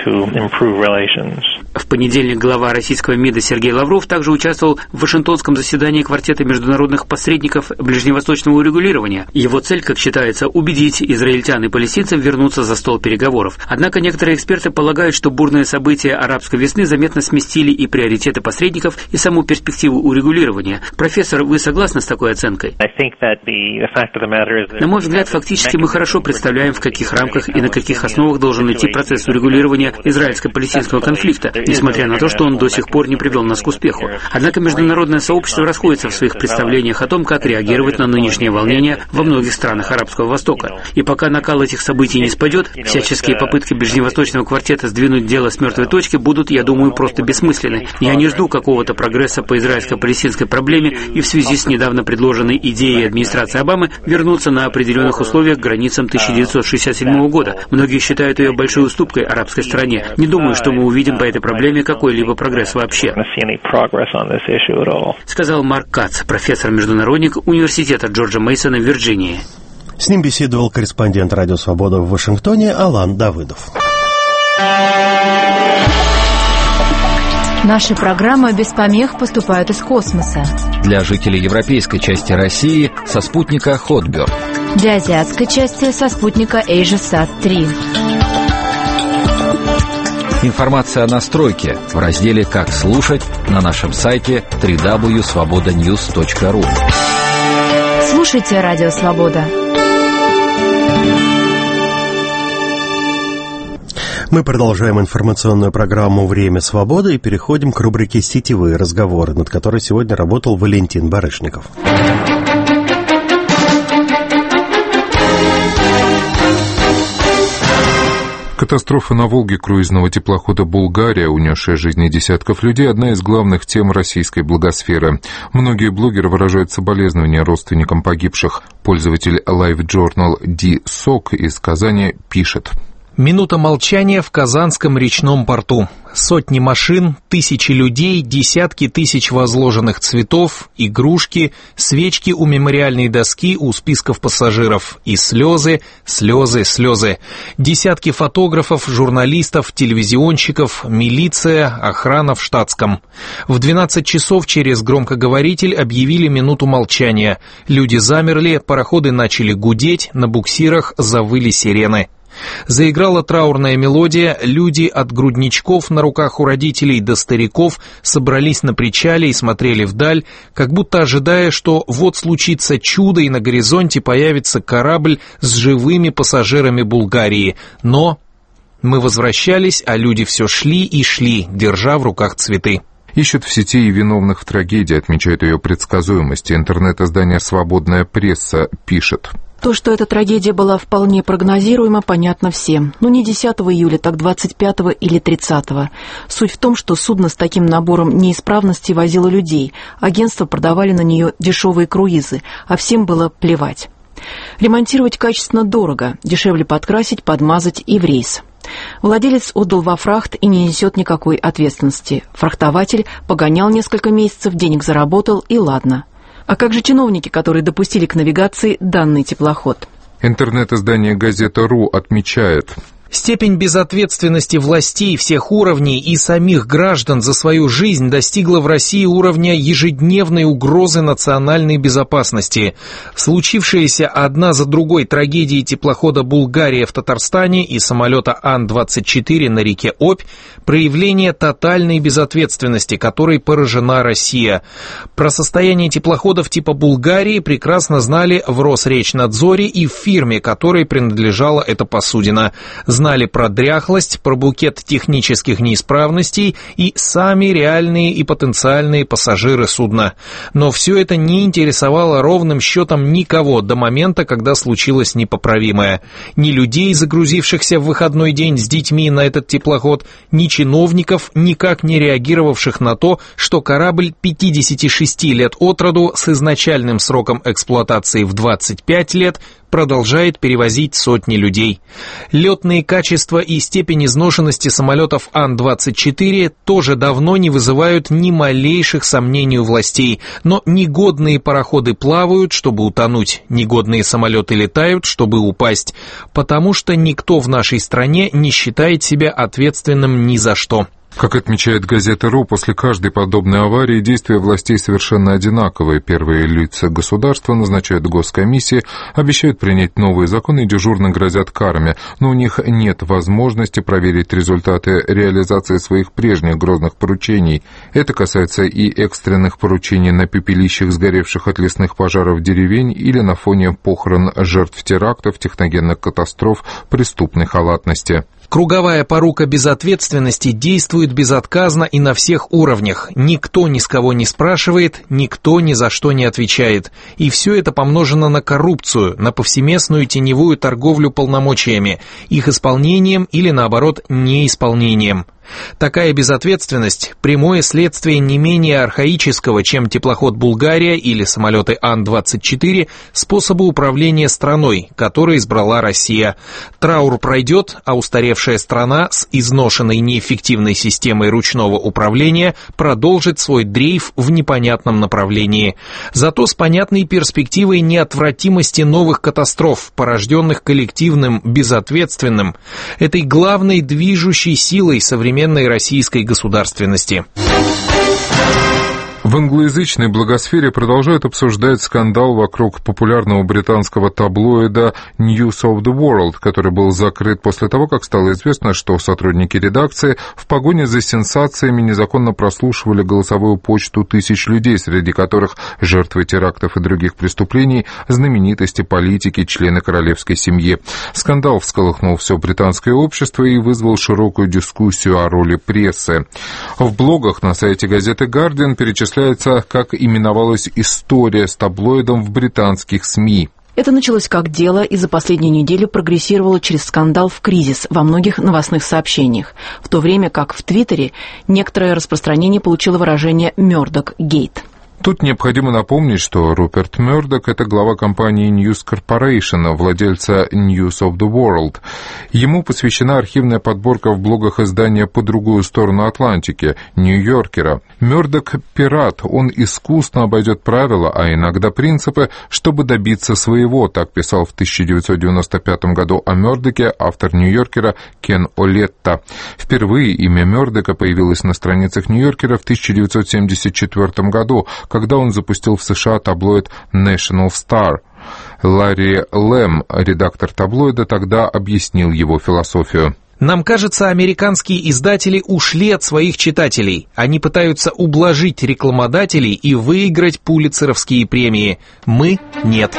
В понедельник глава российского МИДа Сергей Лавров также участвовал в Вашингтонском заседании квартета международных посредников ближневосточного урегулирования. Его цель, как считается, убедить израильтян и палестинцев вернуться за стол переговоров. Однако некоторые эксперты полагают, что бурные события арабской весны заметно сместили и приоритеты посредников, и саму перспективу урегулирования. Профессор, вы согласны с такой оценкой? На мой взгляд, фактически мы хорошо представляем, в каких рамках и на каких основах должен идти процесс урегулирования израильско-палестинского конфликта, несмотря на то, что он до сих пор не привел нас к успеху. Однако международное сообщество расходится в своих представлениях о том, как реагировать на нынешние волнения во многих странах Арабского Востока. И пока накал этих событий не спадет, всяческие попытки Ближневосточного квартета сдвинуть дело с мертвой точки будут, я думаю, просто бессмысленны. Я не жду какого-то прогресса по израильско-палестинской проблеме и в связи с недавно предложенной идеей администрации Обамы вернуться на определенных условиях к границам тысяча девятьсот шестьдесят седьмого года. Многие считают ее большой уступкой арабской стране. Не думаю, что мы увидим по этой проблеме какой-либо прогресс вообще. Сказал Марк Кац, профессор-международник Университета Джорджа Мейсона в Вирджинии. С ним беседовал корреспондент «Радио Свобода» в Вашингтоне Алан Давыдов. Наши программы без помех поступают из космоса. Для жителей европейской части России со спутника Хотберд. Для азиатской части со спутника AsiaSat три. Информация о настройке в разделе «Как слушать» на нашем сайте дабл ю дабл ю дабл ю точка свобода ньюс точка ру. Слушайте «Радио Свобода». Мы продолжаем информационную программу «Время свободы» и переходим к рубрике «Сетевые разговоры», над которой сегодня работал Валентин Барышников. Катастрофа на Волге круизного теплохода «Булгария», унесшая жизни десятков людей, одна из главных тем российской блогосферы. Многие блогеры выражают соболезнования родственникам погибших. Пользователь LiveJournal Ди Сок из Казани пишет: Минута молчания в Казанском речном порту. Сотни машин, тысячи людей, десятки тысяч возложенных цветов, игрушки, свечки у мемориальной доски у списков пассажиров. И слезы, слезы, слезы. Десятки фотографов, журналистов, телевизионщиков, милиция, охрана в штатском. В двенадцать часов через громкоговоритель объявили минуту молчания. Люди замерли, пароходы начали гудеть, на буксирах завыли сирены. Заиграла траурная мелодия, люди от грудничков на руках у родителей до стариков собрались на причале и смотрели вдаль, как будто ожидая, что вот случится чудо и на горизонте появится корабль с живыми пассажирами Булгарии. Но мы возвращались, а люди все шли и шли, держа в руках цветы. Ищут в сети и виновных в трагедии, отмечает ее предсказуемость. Интернет-издание «Свободная пресса» пишет: То, что эта трагедия была вполне прогнозируема, понятно всем. Ну, не десятого июля, так двадцать пятого или тридцатого. Суть в том, что судно с таким набором неисправностей возило людей. Агентства продавали на нее дешевые круизы, а всем было плевать. Ремонтировать качественно дорого, дешевле подкрасить, подмазать и в рейс. Владелец отдал во фрахт и не несет никакой ответственности. Фрахтователь погонял несколько месяцев, денег заработал и ладно. А как же чиновники, которые допустили к навигации данный теплоход? Интернет-издание «Газета.ру» отмечает: Степень безответственности властей всех уровней и самих граждан за свою жизнь достигла в России уровня ежедневной угрозы национальной безопасности. Случившиеся одна за другой трагедии теплохода «Булгария» в Татарстане и самолета Ан двадцать четыре на реке Обь – проявление тотальной безответственности, которой поражена Россия. Про состояние теплоходов типа «Булгарии» прекрасно знали в Росречнадзоре и в фирме, которой принадлежала эта посудина. Знали про дряхлость, про букет технических неисправностей и сами реальные и потенциальные пассажиры судна. Но все это не интересовало ровным счетом никого до момента, когда случилось непоправимое. Ни людей, загрузившихся в выходной день с детьми на этот теплоход, ни чиновников, никак не реагировавших на то, что корабль пятидесяти шести лет от роду с изначальным сроком эксплуатации в двадцать пять лет продолжает перевозить сотни людей. Летные качества и степень изношенности самолетов Ан двадцать четыре тоже давно не вызывают ни малейших сомнений у властей, но негодные пароходы плавают, чтобы утонуть, негодные самолеты летают, чтобы упасть, потому что никто в нашей стране не считает себя ответственным ни за что. Как отмечает газета РУ, после каждой подобной аварии действия властей совершенно одинаковые. Первые лица государства назначают госкомиссии, обещают принять новые законы и дежурно грозят карами, но у них нет возможности проверить результаты реализации своих прежних грозных поручений. Это касается и экстренных поручений на пепелищах сгоревших от лесных пожаров деревень или на фоне похорон жертв терактов, техногенных катастроф, преступной халатности. Круговая порука безответственности действует безотказно и на всех уровнях. Никто ни с кого не спрашивает, никто ни за что не отвечает. И все это помножено на коррупцию, на повсеместную теневую торговлю полномочиями, их исполнением или, наоборот, неисполнением. Такая безответственность – прямое следствие не менее архаического, чем теплоход «Булгария» или самолеты Ан двадцать четыре, способа управления страной, который избрала Россия. Траур пройдет, а устаревшая страна с изношенной неэффективной системой ручного управления продолжит свой дрейф в непонятном направлении. Зато с понятной перспективой неотвратимости новых катастроф, порожденных коллективным, безответственным, этой главной движущей силой современной современной российской государственности. В англоязычной блогосфере продолжают обсуждать скандал вокруг популярного британского таблоида News of the World, который был закрыт после того, как стало известно, что сотрудники редакции в погоне за сенсациями незаконно прослушивали голосовую почту тысяч людей, среди которых жертвы терактов и других преступлений, знаменитости, политики, члены королевской семьи. Скандал всколыхнул все британское общество и вызвал широкую дискуссию о роли прессы. В блогах на сайте газеты Guardian перечисляют как именовалась история с таблоидом в британских СМИ. Это началось как дело и за последнюю неделю прогрессировало через скандал в кризис во многих новостных сообщениях, в то время как в Твиттере некоторое распространение получило выражение «Мёрдок-гейт». Тут необходимо напомнить, что Руперт Мёрдок – это глава компании News Corporation, владельца News of the World. Ему посвящена архивная подборка в блогах издания «По другую сторону Атлантики» Нью-Йоркера. Мёрдок – пират, он искусно обойдет правила, а иногда принципы, чтобы добиться своего, так писал в тысяча девятьсот девяносто пятом году о Мёрдоке автор Нью-Йоркера Кен Олетта. Впервые имя Мёрдока появилось на страницах Нью-Йоркера в тысяча девятьсот семьдесят четвёртом году, когда он запустил в США таблоид National Star. Ларри Лэм, редактор таблоида, тогда объяснил его философию. Нам кажется, американские издатели ушли от своих читателей. Они пытаются ублажить рекламодателей и выиграть пулитцеровские премии. Мы – нет.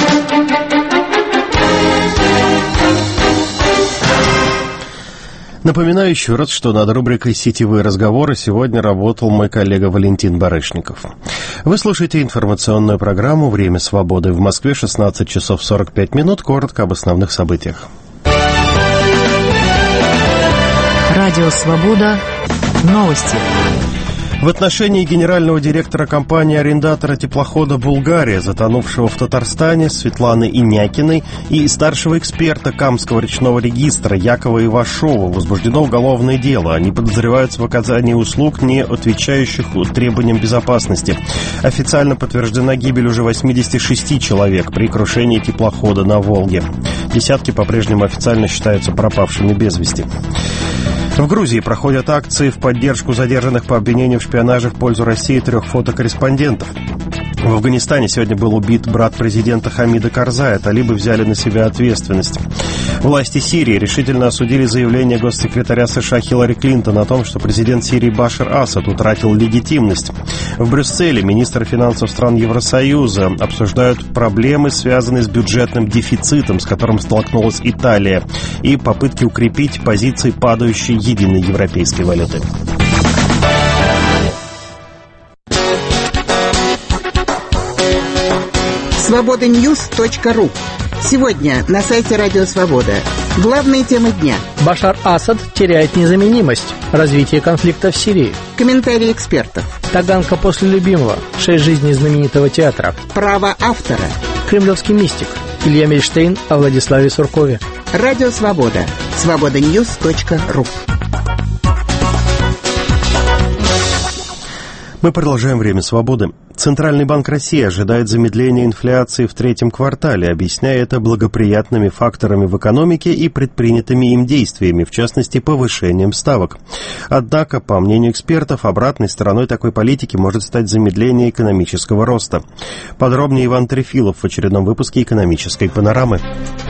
Напоминаю еще раз, что над рубрикой «Сетевые разговоры» сегодня работал мой коллега Валентин Барышников. Вы слушаете информационную программу «Время свободы». В Москве шестнадцать часов сорок пять минут. Коротко об основных событиях. Радио «Свобода». Новости. В отношении генерального директора компании-арендатора теплохода «Булгария», затонувшего в Татарстане, Светланы Инякиной, и старшего эксперта Камского речного регистра Якова Ивашова возбуждено уголовное дело. Они подозреваются в оказании услуг, не отвечающих требованиям безопасности. Официально подтверждена гибель уже восьмидесяти шести человек при крушении теплохода на Волге. Десятки по-прежнему официально считаются пропавшими без вести. В Грузии проходят акции в поддержку задержанных по обвинению в шпионаже в пользу России трех фотокорреспондентов. В Афганистане сегодня был убит брат президента Хамида Карзая. Талибы взяли на себя ответственность. Власти Сирии решительно осудили заявление госсекретаря США Хиллари Клинтон о том, что президент Сирии Башар Асад утратил легитимность. В Брюсселе министры финансов стран Евросоюза обсуждают проблемы, связанные с бюджетным дефицитом, с которым столкнулась Италия, и попытки укрепить позиции падающей единой европейской валюты. свобода ньюс точка ру. Сегодня на сайте Радио Свобода. Главные темы дня. Башар Асад теряет незаменимость. Развитие конфликта в Сирии. Комментарии экспертов. Таганка после любимого. Шесть жизней знаменитого театра. Право автора. Кремлевский мистик. Илья Мельштейн о Владиславе Суркове. Радио Свобода. свобода ньюс точка ру. Мы продолжаем «Время свободы». Центральный банк России ожидает замедления инфляции в третьем квартале, объясняя это благоприятными факторами в экономике и предпринятыми им действиями, в частности, повышением ставок. Однако, по мнению экспертов, обратной стороной такой политики может стать замедление экономического роста. Подробнее Иван Трефилов в очередном выпуске «Экономической панорамы».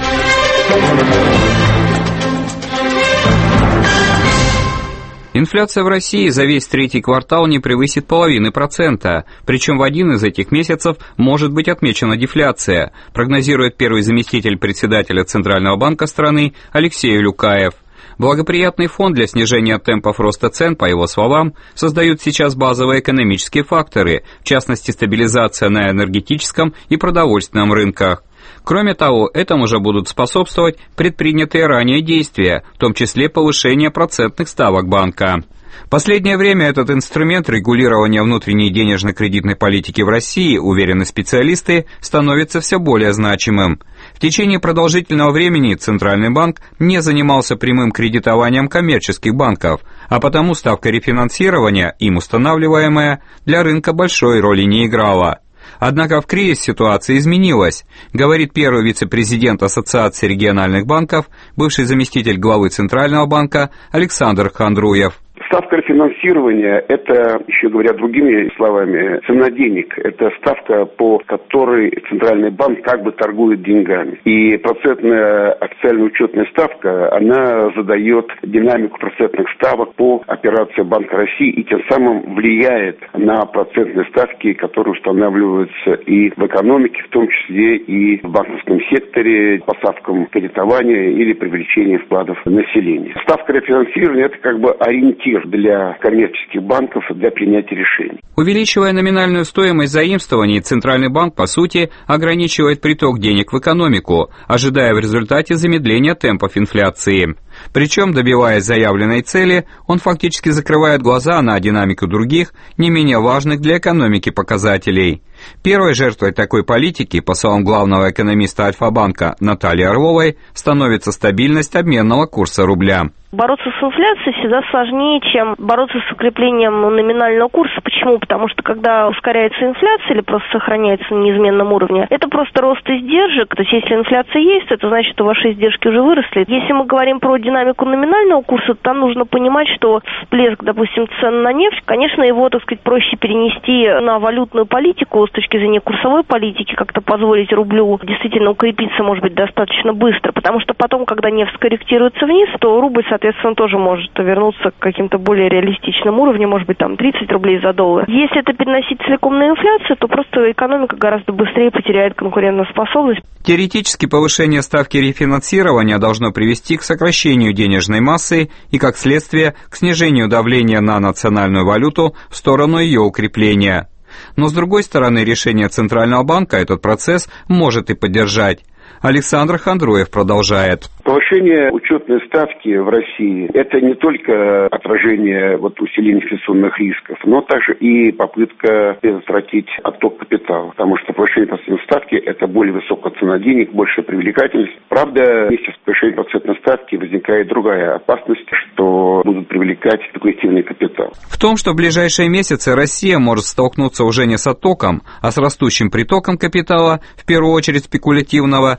Инфляция в России за весь третий квартал не превысит половины процента, причем в один из этих месяцев может быть отмечена дефляция, прогнозирует первый заместитель председателя Центрального банка страны Алексей Улюкаев. Благоприятный фон для снижения темпов роста цен, по его словам, создают сейчас базовые экономические факторы, в частности стабилизация на энергетическом и продовольственном рынках. Кроме того, этому же будут способствовать предпринятые ранее действия, в том числе повышение процентных ставок банка. В последнее время этот инструмент регулирования внутренней денежно-кредитной политики в России, уверены специалисты, становится все более значимым. В течение продолжительного времени Центральный банк не занимался прямым кредитованием коммерческих банков, а потому ставка рефинансирования, им устанавливаемая, для рынка большой роли не играла. Однако в кризис ситуация изменилась, говорит первый вице-президент Ассоциации региональных банков, бывший заместитель главы Центрального банка Александр Хандруев. Ставка рефинансирования – это, еще говоря другими словами, цена денег. Это ставка, по которой Центральный банк как бы торгует деньгами. И процентная официальная учетная ставка, она задает динамику процентных ставок по операции Банка России и тем самым влияет на процентные ставки, которые устанавливаются и в экономике, в том числе и в банковском секторе, по ставкам кредитования или привлечения вкладов населения. Ставка рефинансирования – это как бы ориентир для коммерческих банков для принятия решений. Увеличивая номинальную стоимость заимствований, Центральный банк, по сути, ограничивает приток денег в экономику, ожидая в результате замедления темпов инфляции. Причем, добиваясь заявленной цели, он фактически закрывает глаза на динамику других, не менее важных для экономики показателей. Первой жертвой такой политики, по словам главного экономиста Альфа-банка Натальи Орловой, становится стабильность обменного курса рубля. Бороться с инфляцией всегда сложнее, чем бороться с укреплением номинального курса. Почему? Потому что когда ускоряется инфляция или просто сохраняется на неизменном уровне, это просто рост издержек. То есть если инфляция есть, это значит, что ваши издержки уже выросли. Если мы говорим про динамику номинального курса, то там нужно понимать, что всплеск, допустим, цен на нефть, конечно, его, так сказать, проще перенести на валютную политику с точки зрения курсовой политики, как-то позволить рублю действительно укрепиться, может быть, достаточно быстро, потому что потом, когда нефть скорректируется вниз, то рубль, соответственно, тоже может вернуться к каким-то более реалистичным уровням, может быть, там тридцать рублей за доллар. Если это переносить целиком на инфляцию, то просто экономика гораздо быстрее потеряет конкурентоспособность. Теоретически повышение ставки рефинансирования должно привести к сокращению денежной массы и, как следствие, к снижению давления на национальную валюту в сторону ее укрепления. Но, с другой стороны, решение Центрального банка этот процесс может и поддержать. Александр Хандруев продолжает. Повышение учетной ставки в России – это не только отражение вот, усиления инфляционных рисков, но также и попытка предотвратить отток капитала. Потому что повышение процентной ставки – это более высокая цена денег, большая привлекательность. Правда, вместе с повышением процентной ставки возникает другая опасность, что будут привлекать спекулятивный капитал. В том, что в ближайшие месяцы Россия может столкнуться уже не с оттоком, а с растущим притоком капитала, в первую очередь спекулятивного,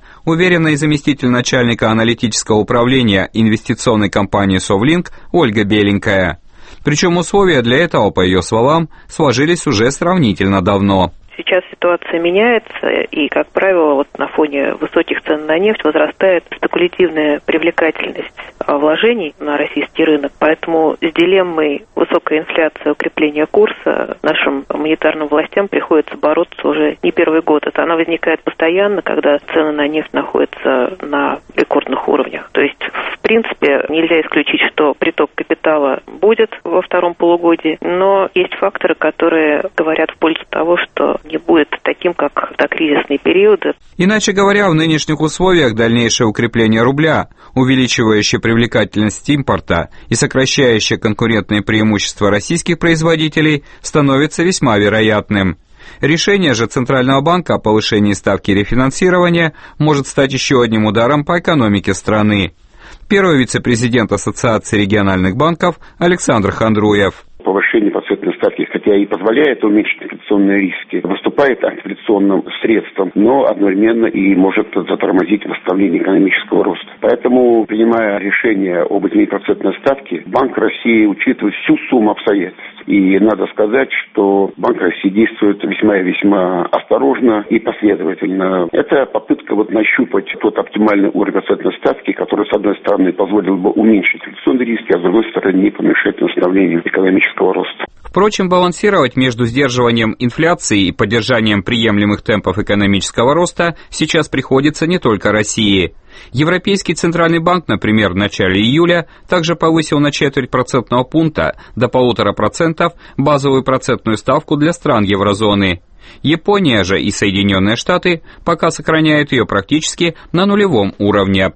уверена и заместитель начальника аналитического управления инвестиционной компании «Совлинк» Ольга Беленькая. Причем условия для этого, по ее словам, сложились уже сравнительно давно. Сейчас ситуация меняется, и, как правило, вот на фоне высоких цен на нефть возрастает спекулятивная привлекательность вложений на российский рынок. Поэтому с дилеммой высокой инфляции, укрепления курса нашим монетарным властям приходится бороться уже не первый год. Это она возникает постоянно, когда цены на нефть находятся на рекордных уровнях. То есть, в принципе, нельзя исключить, что приток капитала будет во втором полугодии, но есть факторы, которые говорят в пользу того, что не будет таким, как в докризисные периоды. Иначе говоря, в нынешних условиях дальнейшее укрепление рубля, увеличивающее привлекательность импорта и сокращающее конкурентные преимущества российских производителей, становится весьма вероятным. Решение же Центрального банка о повышении ставки рефинансирования может стать еще одним ударом по экономике страны. Первый вице-президент Ассоциации региональных банков Александр Хандруев. Повышение процентной ставки, хотя и позволяет уменьшить инфляционные риски, выступает антиинфляционным средством, но одновременно и может затормозить восстановление экономического роста. Поэтому, принимая решение об изменении процентной ставки, Банк России учитывает всю сумму обстоятельств. И надо сказать, что Банк России действует весьма и весьма осторожно и последовательно. Это попытка вот нащупать тот оптимальный уровень процентной ставки, который, с одной стороны, позволил бы уменьшить инфляционные риски, а с другой стороны, не помешать восстановлению экономического роста. Впрочем, балансировать между сдерживанием инфляции и поддержанием приемлемых темпов экономического роста сейчас приходится не только России. Европейский Центральный банк, например, в начале июля также повысил на четверть процентного пункта до полутора процентов базовую процентную ставку для стран еврозоны. Япония же и Соединенные Штаты пока сохраняют ее практически на нулевом уровне.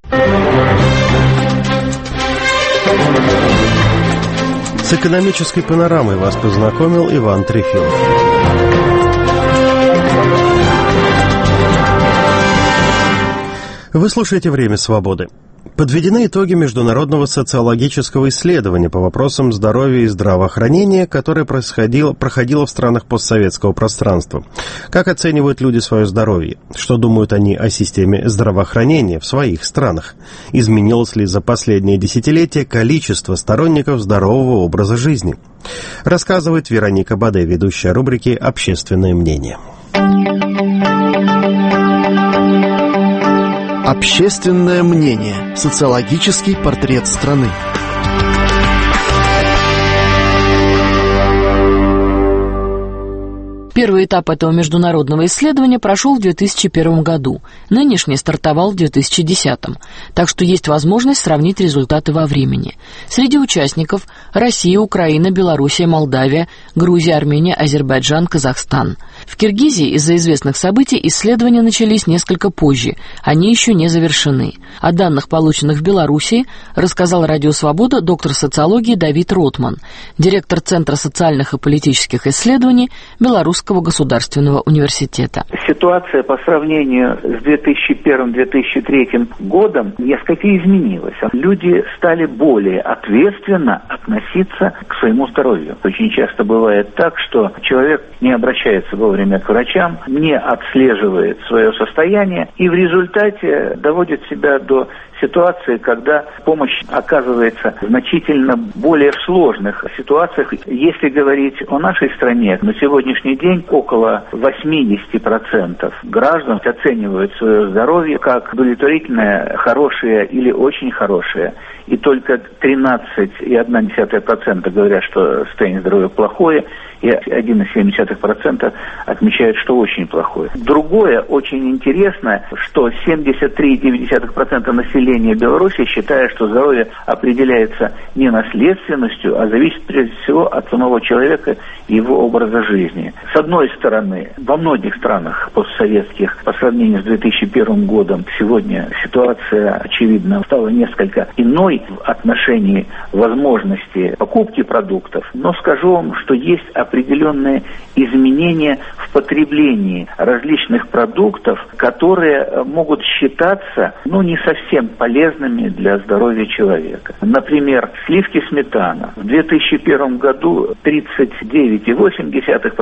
С экономической панорамой вас познакомил Иван Трефилов. Вы слушаете «Время свободы». Подведены итоги международного социологического исследования по вопросам здоровья и здравоохранения, которое происходило, проходило в странах постсоветского пространства. Как оценивают люди свое здоровье? Что думают они о системе здравоохранения в своих странах? Изменилось ли за последние десятилетия количество сторонников здорового образа жизни? Рассказывает Вероника Баде, ведущая рубрики «Общественное мнение». Общественное мнение. Социологический портрет страны. Первый этап этого международного исследования прошел в две тысячи первом году, нынешний стартовал в две тысячи десятом, так что есть возможность сравнить результаты во времени. Среди участников Россия, Украина, Белоруссия, Молдавия, Грузия, Армения, Азербайджан, Казахстан. В Киргизии из-за известных событий исследования начались несколько позже, они еще не завершены. О данных, полученных в Белоруссии, рассказал Радио Свобода доктор социологии Давид Ротман, директор Центра социальных и политических исследований Белорусского государственного университета. Ситуация по сравнению с две тысячи первым — две тысячи третьим годом несколько изменилась. Люди стали более ответственно относиться к своему здоровью. Очень часто бывает так, что человек не обращается вовремя к врачам, не отслеживает свое состояние и в результате доводит себя до ситуации, когда помощь оказывается значительно более в сложных ситуациях. Если говорить о нашей стране, на сегодняшний день около восемьдесят процентов граждан оценивают свое здоровье как удовлетворительное, хорошее или очень хорошее. И только тринадцать целых одна десятая процента говорят, что состояние здоровья плохое, и один целых семь десятых процента отмечают, что очень плохое. Другое очень интересно, что семьдесят три целых девять десятых процента населения Беларуси считает, что здоровье определяется не наследственностью, а зависит прежде всего от самого человека и его образа жизни. С одной стороны, во многих странах постсоветских по сравнению с две тысячи первым годом сегодня ситуация, очевидно, стала несколько иной в отношении возможности покупки продуктов, но скажу вам, что есть определенные изменения в потреблении различных продуктов, которые могут считаться, ну, не совсем полезными для здоровья человека. Например, сливки сметана. В две тысячи первом году тридцать девять целых восемь десятых процента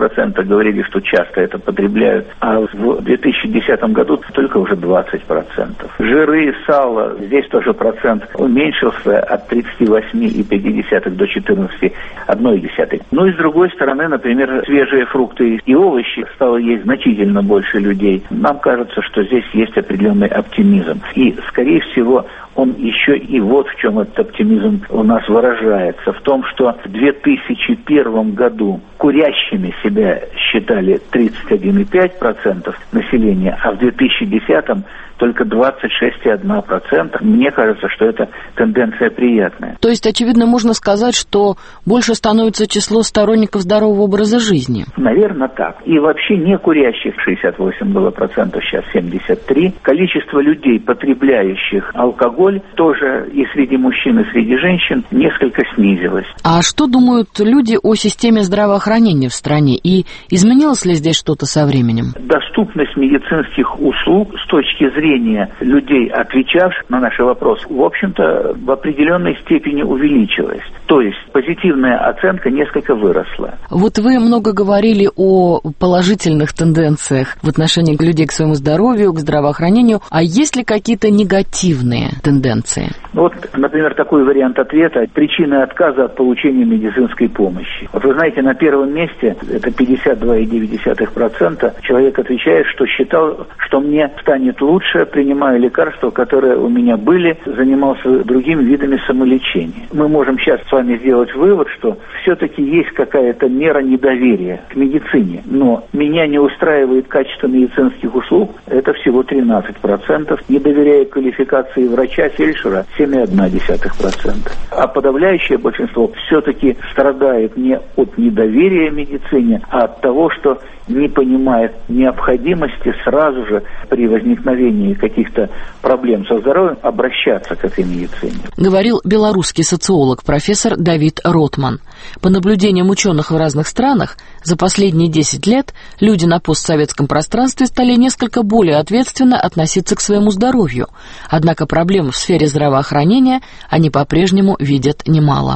говорили, что часто это потребляют, а в две тысячи десятом году только уже двадцать процентов. Жиры, сало, здесь тоже процент уменьшился от тридцати восьми и пяти десятых до четырнадцати одной десятой. Ну и с другой стороны, например, свежие фрукты и овощи стало есть значительно больше людей. Нам кажется, что здесь есть определенный оптимизм. И, скорее всего, он еще и вот в чем этот оптимизм у нас выражается. В том, что в две тысячи первом году курящими себя считали тридцать один и пять десятых процента населения, а в две тысячи десятом только двадцать шесть и одна десятая процента. Мне кажется, что эта тенденция приятная. То есть, очевидно, можно сказать, что больше становится число сторонников здорового образа жизни? Наверное, так. И вообще не курящих шестьдесят восемь было процентов, сейчас семьдесят три. Количество людей, потребляющих алкоголь, тоже и среди мужчин, и среди женщин несколько снизилось. А что думают люди о системе здравоохранения в стране? И изменилось ли здесь что-то со временем? Доступность медицинских услуг с точки зрения людей, отвечавших на наши вопросы, в общем-то, в определенной степени увеличилась. То есть позитивная оценка несколько выросла. Вот вы много говорили о положительных тенденциях в отношении людей к своему здоровью, к здравоохранению. А есть ли какие-то негативные тенденции? Вот, например, такой вариант ответа. Причины отказа от получения медицинской помощи. Вот вы знаете, на первом месте, это пятьдесят два и девять десятых процента, человек отвечает, что считал, что мне станет лучше, принимая лекарства, которые у меня были, занимался другими видами самолечения. Мы можем сейчас с вами сделать вывод, что все-таки есть какая-то мера недоверия к медицине. Но меня не устраивает качество медицинских услуг, это всего тринадцать процентов. Не доверяя квалификации врача-фельдшера, семь и одна десятая процента. А подавляющее большинство все-таки страдает не от недоверия медицине, а от того, что не понимает необходимости сразу же при возникновении каких-то проблем со здоровьем обращаться к этой медицине. Говорил белорусский социолог профессор Давид Ротман. По наблюдениям ученых в разных странах, за последние десять лет люди на постсоветском пространстве стали несколько более ответственно относиться к своему здоровью. Однако проблем в сфере здравоохранения они по-прежнему видят немало.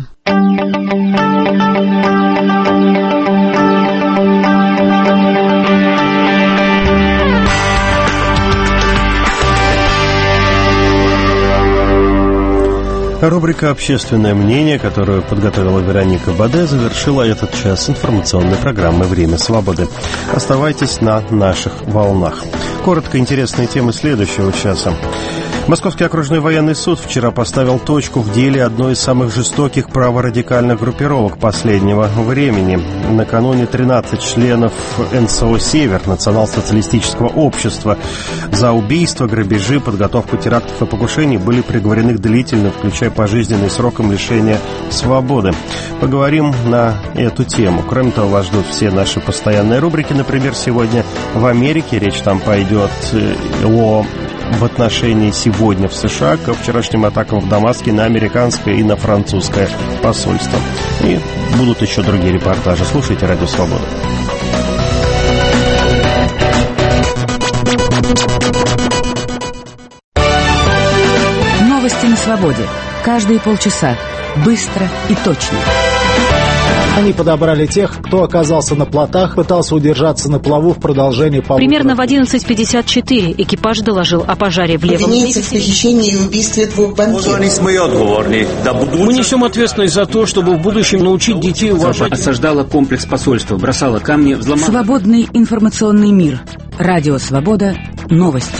Рубрика «Общественное мнение», которую подготовила Вероника Баде, завершила этот час информационной программы «Время свободы». Оставайтесь на наших волнах. Коротко интересные темы следующего часа. Московский окружной военный суд вчера поставил точку в деле одной из самых жестоких праворадикальных группировок последнего времени. Накануне тринадцать членов эн эс о «Север» Национал-социалистического общества за убийство, грабежи, подготовку терактов и покушений были приговорены к длительным, включая пожизненный сроком лишения свободы. Поговорим на эту тему. Кроме того, вас ждут все наши постоянные рубрики. Например, сегодня в Америке речь там пойдет о в отношении сегодня в США к вчерашним атакам в Дамаске на американское и на французское посольство. И будут еще другие репортажи. Слушайте «Радио Свобода». Новости на свободе. Каждые полчаса. Быстро и точно. Они подобрали тех, кто оказался на плотах, пытался удержаться на плаву в продолжении полутора. Примерно в одиннадцать пятьдесят четыре экипаж доложил о пожаре в левом... Обвиняется в похищении и убийстве двух банкиров. Мы несем ответственность за то, чтобы в будущем научить детей уважать... Осаждала комплекс посольства, бросала камни, взломала... Свободный информационный мир. Радио Свобода. Новости.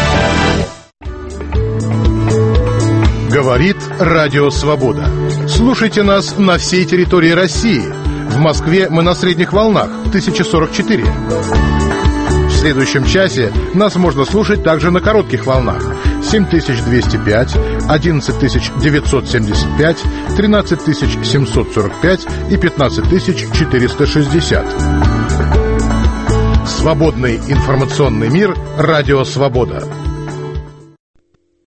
Говорит Радио Свобода. Слушайте нас на всей территории России. В Москве мы на средних волнах тысяча сорок четыре. В следующем часе нас можно слушать также на коротких волнах семь тысяч двести пять, одиннадцать тысяч девятьсот семьдесят пять, тринадцать тысяч семьсот сорок пять и пятнадцать тысяч четыреста шестьдесят. Свободный информационный мир. Радио Свобода.